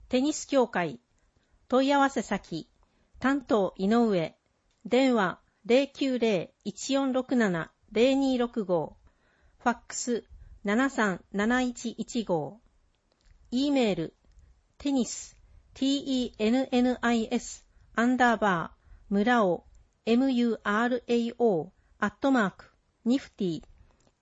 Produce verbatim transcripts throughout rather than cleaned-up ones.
テニス協会問い合わせ先担当井上電話 ゼロきゅうゼロ いちよんろくなな ゼロにろくご ファックス ななさんなないちいちご E メールテニス tennis アンダーバー村尾 murao アットマークニフティ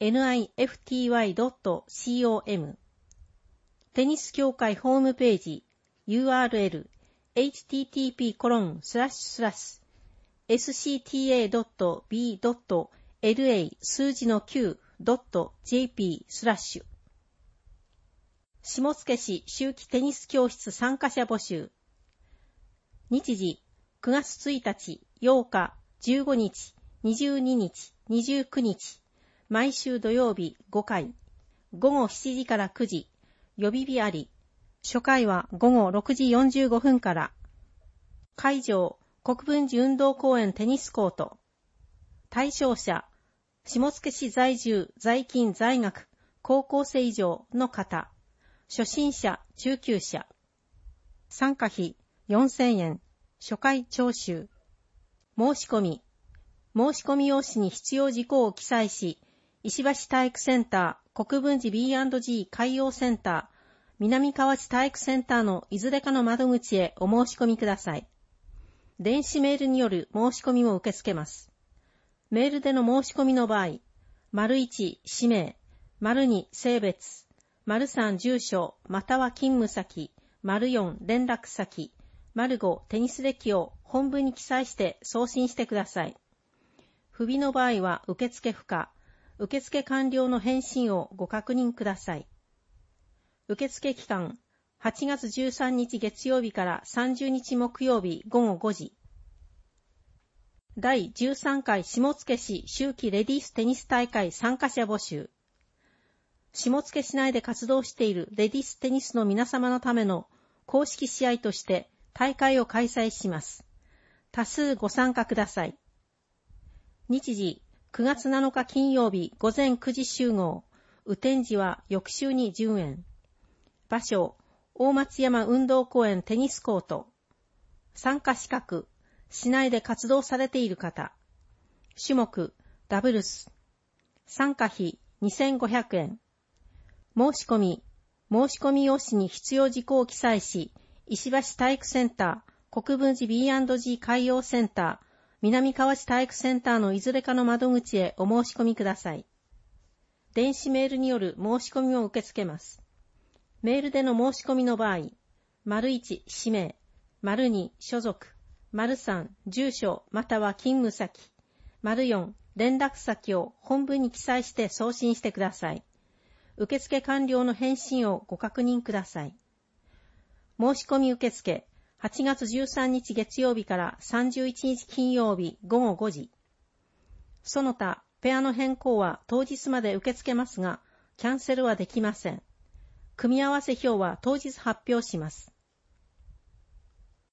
nifty.com テニス協会ホームページ ユーアールエル エイチティーティーピーコロンスラッシュスラッシュエスシーティーエードットビードットエルエー 数字の きゅうドットジェーピー スラッシュ下野市秋季テニス教室参加者募集日時くがつついたち、ようか、じゅうごにち、にじゅうににち、にじゅうくにち毎週土曜日ごかいごごしちじからくじ予備日あり初回はごごろくじよんじゅうごふんから会場国分寺運動公園テニスコート対象者下野市在住在勤在学高校生以上の方初心者中級者参加費よんせんえん初回徴収申し込み申し込み用紙に必要事項を記載し石橋体育センター国分寺 ビーアンドジー 海洋センター南河内体育センターのいずれかの窓口へお申し込みください。電子メールによる申し込みも受け付けます。メールでの申し込みの場合、丸いち氏名、丸に性別、丸さん住所または勤務先、丸よん連絡先、丸ごテニス歴を本文に記載して送信してください。不備の場合は受付不可、受付完了の返信をご確認ください。受付期間、はちがつじゅうさんにち月曜日からさんじゅうにち木曜日ごごごじ。だいじゅうさんかい下野市秋季レディーステニス大会参加者募集。下野市内で活動しているレディーステニスの皆様のための公式試合として大会を開催します。多数ご参加ください。日時、くがつなのか金曜日午前くじ集合。雨天時は翌週に順延。場所、大松山運動公園テニスコート。参加資格、市内で活動されている方。種目、ダブルス。参加費にせんごひゃくえん。申し込み、申し込み用紙に必要事項を記載し、石橋体育センター、国分寺 ビーアンドジー 海洋センター、南河内体育センターのいずれかの窓口へお申し込みください。電子メールによる申し込みを受け付けます。メールでの申し込みの場合、丸いち氏名、丸に所属、丸さん住所または勤務先、丸よん連絡先を本文に記載して送信してください。受付完了の返信をご確認ください。申し込み受付、はちがつじゅうさんにち月曜日からさんじゅういちにち金曜日ごごごじ。その他、ペアの変更は当日まで受け付けますが、キャンセルはできません。組み合わせ表は当日発表します。